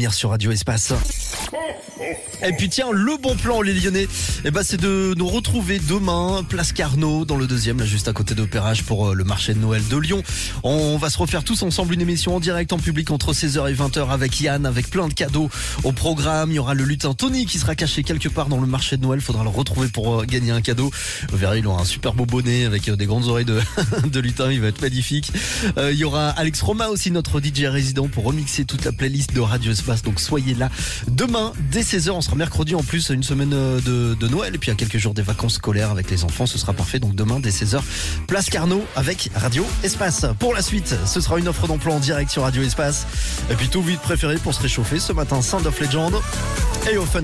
venir sur Radio Espace. Et puis tiens, le bon plan les Lyonnais, c'est de nous retrouver demain, place Carnot, dans le 2e, là juste à côté d'Opérage pour le marché de Noël de Lyon. On va se refaire tous ensemble une émission en direct en public entre 16h et 20h avec Yann, avec plein de cadeaux au programme. Il y aura le lutin Tony qui sera caché quelque part dans le marché de Noël. Faudra le retrouver pour gagner un cadeau. Vous verrez, il aura un super beau bonnet avec des grandes oreilles de lutin. Il va être magnifique. Il y aura Alex Roma aussi, notre DJ résident, pour remixer toute la playlist de Radio Espace. Donc soyez là demain dès 16h. On sera mercredi en plus, une semaine de Noël et puis à quelques jours des vacances scolaires avec les enfants. Ce sera parfait. Donc demain dès 16h, place Carnot avec Radio Espace. Pour la suite, ce sera une offre d'emploi en direct sur Radio Espace. Et puis tout vite préféré pour se réchauffer ce matin, Sound of Legend et au Fun.